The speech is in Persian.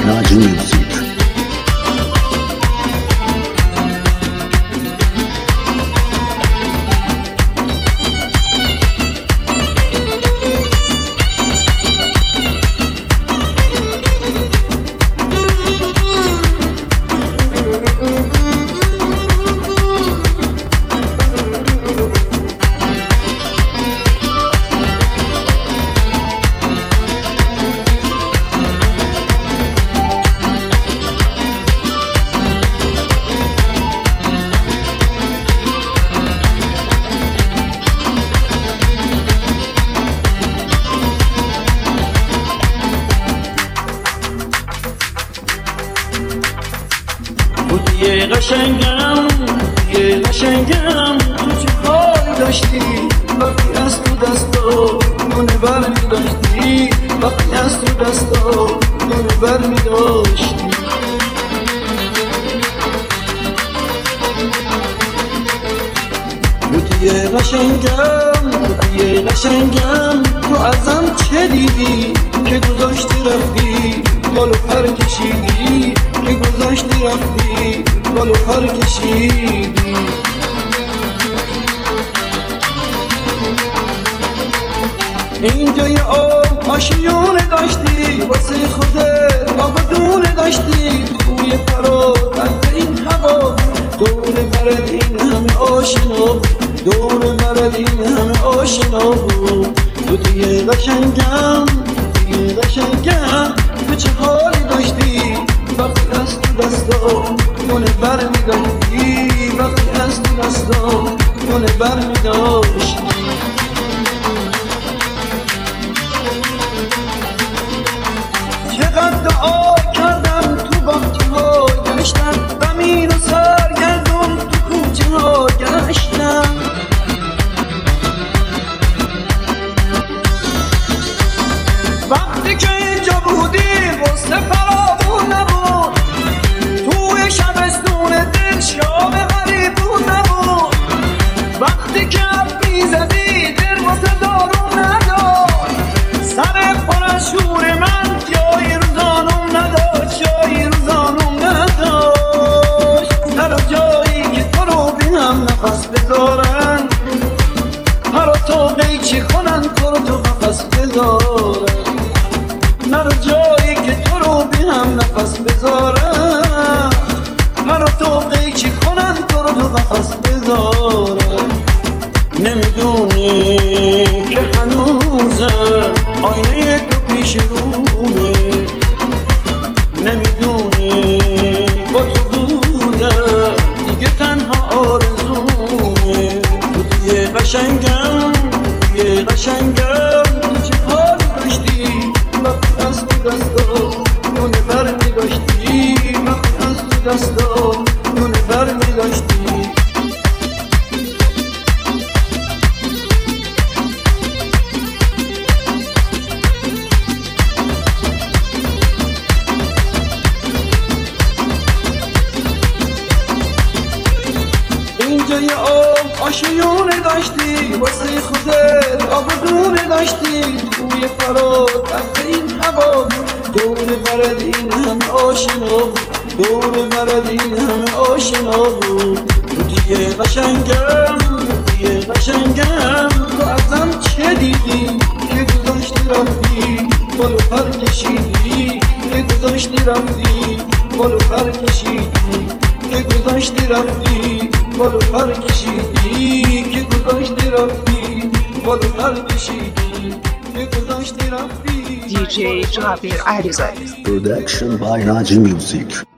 Naji Music. یه قشنگم تو چه حالی داشتی وقتی از تو دستا نونه بر می داشتی وقتی از تو دستا نونه بر می داشتی یه قشنگم تو ازم چه دیدی که گذاشتی رفتی بالو پر کشیدی که گذاشتی رفتی بالو پر کشیدی اینجا یه آشیونه داشتی واسه خودت آبادونه داشتی توی فرات از این هوا دور برد این همه آشنا دور برد این همه آشنا تو دیگه قشنگم تو چه حالی داشتی وقتی از تو دستا نونه بر می داشتی وقتی از تو دستا نونه بر می داشتی چقدر دعا کردم تو باغچه ها گشتم زمین و سرگردون تو کوچه ها گشتم وقتی که اینجا بودی غصه فراوون نبود توی شبستون دل شام غریبون نبود وقتی که حرف میزدی دل واسه دارون نداشت سر پر از شور من جایی رو زانوم نداشت هر جایی که تو رو بینم نفس بذارن هر توقعی چی کنن تو رو تو قفس بذارن هر جایی که تو رو بینم نفس بذارن هر توقعی چی کنن تو رو تو قفس بذارن نمیدونی که هنوزم آینه تو پیش رومه نمیدونی با تو بودم دیگه تنها آرزومه تو دیگه قشنگم تو چه حالی داشتی وقتی از تو دستا نونه بر می داشتی وقتی از تو دستا نونه بر می داشتی اینجا یه آشیونه داشتی واسه خودت آبادونه داشتی توی فرات از این هوا دور برد این همه آشنا دور برد این همه آشنا تو دیگه قشنگم تو ازم چه دیدی که گذاشتی رفتی بالو پر کشیدی که گذاشتی رفتی بالو پر کشیدی که گذاشتی رفتی بالو پر کشیدی که گذاشتی رفتی بالو پر کشیدی که گذاشتی رفتی DJ Jabir Alizade. Production by Naji Music.